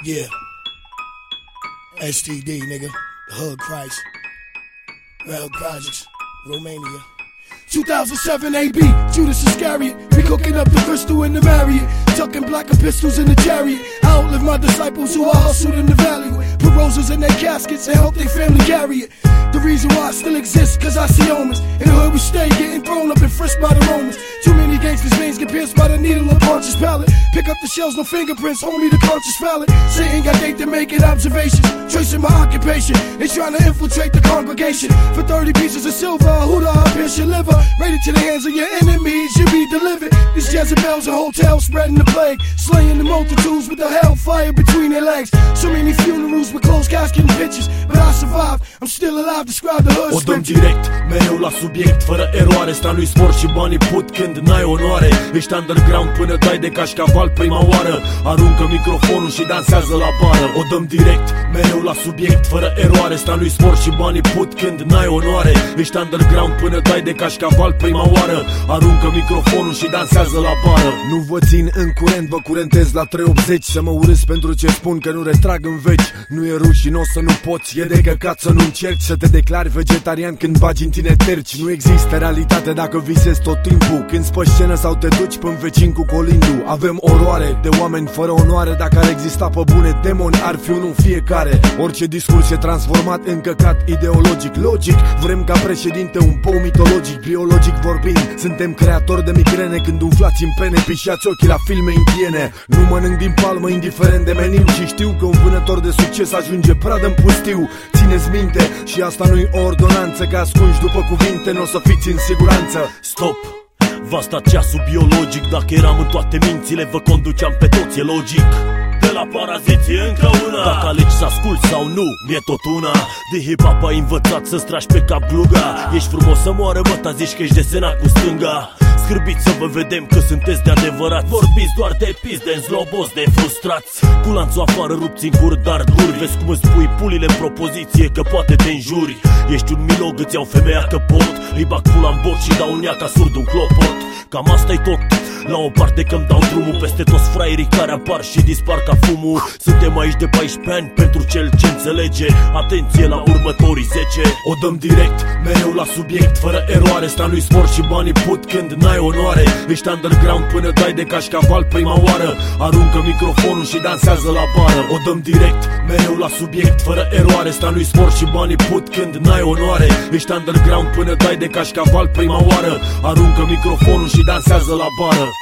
Yeah. STD, nigga. The Hood Christ. Rail Projects. Romania. 2007 AB, Judas Iscariot. We cooking up the crystal in the Marriott. Tucking black and pistols in the chariot. I outlive my disciples who I hustled in the valley with. Put roses in their caskets and help their family carry it. The reason why I still exist, cause I see omens. In the hood we stay, getting thrown up and frisked by the Romans. Too many gangsters' veins get pierced by the needle of Pontius Pilate. Pick up the shells, no fingerprints, homie, the conscious palate. Satan got date to making observations, tracing my occupation. They trying to infiltrate the congregation. For 30 pieces of silver, who the hell pierce your liver? Right into the hands of your enemies, you be delivered. These Jezebels and hotels spreading the plague, slaying the multitudes with the hellfire between their legs. So many funerals with closed casket and pictures, but I survived, I'm still alive, describe the hood. O dăm direct, mereu la subiect, fără eroare. Sta nu-i sport și banii put când n-ai onoare. Ești underground până dai de cașcaval prima oară. Aruncă microfonul și dansează la bară. O dăm direct, mereu la subiect, fără eroare. Sta nu-i sport și banii put când n-ai onoare. Ești underground până dai de cașcaval prima oară. Aruncă microfonul și dansează la bară. Nu vă țin în curent, vă curentez la 380. Să mă urâs pentru ce spun, că nu retrag în veci. Nu e rușinos să nu poți, e de căcat să nu încerci să te declari vegetarian când bagi în tine terci. Nu există realitate dacă visezi tot timpul. Când spă scenă sau te duci până vecin cu colindu. Avem oroare de oameni fără onoare. Dacă ar exista pe bune demoni, ar fi unul fiecare. Orice discurs e transformat în căcat ideologic. Logic, vrem ca președinte un pou mitologic. Biologic vorbind, suntem creatori de migrene. Când umflați în pene, pișați ochii la filme indiene. Nu mănânc din palmă indiferent de meniu. Și știu că un vânător de succes ajunge pradă în pustiu. Țineți minte, și asta nu-i o ordonanță, că ascunși după cuvinte n-o să fiți în siguranță. Stop! V-a stat ceasul biologic. Dacă eram în toate mințile, vă conduceam pe toți, e logic. De la paraziție încă una. Dacă alegi să asculti sau nu, mi-e tot una. De hip-hop ai învățat să-ți tragi pe cap gluga. Ești frumos să moară, mă, ta zici că ești desenat cu stânga. Scârbiți să vă vedem că sunteți de adevărat. Vorbiți doar de pizde, zloboți, de frustrați. Cu lanțul afară rupți în cur, dar duri. Vezi cum îți pui pulile în propoziție, că poate te înjuri. Ești un milog, îți iau femeia că pot. Îi bag pula în bot și dau un ea ca surd un clopot. Cam asta-i tot. La o parte că-mi dau drumul peste toți fraierii care apar și dispar ca fumul. Suntem aici de 14 ani pentru cel ce înțelege. Atenție la următorii 10. O dăm direct, mereu la subiect, fără eroare. Sta nu-i sport și banii put când n-ai onoare. Ești underground până dai de cașcaval prima oară. Aruncă microfonul și dansează la bară. O dăm direct, mereu la subiect, fără eroare. Sta nu-i sport și banii put când n-ai onoare. Ești underground până dai de cașcaval prima oară. Aruncă microfonul și dansează la bară.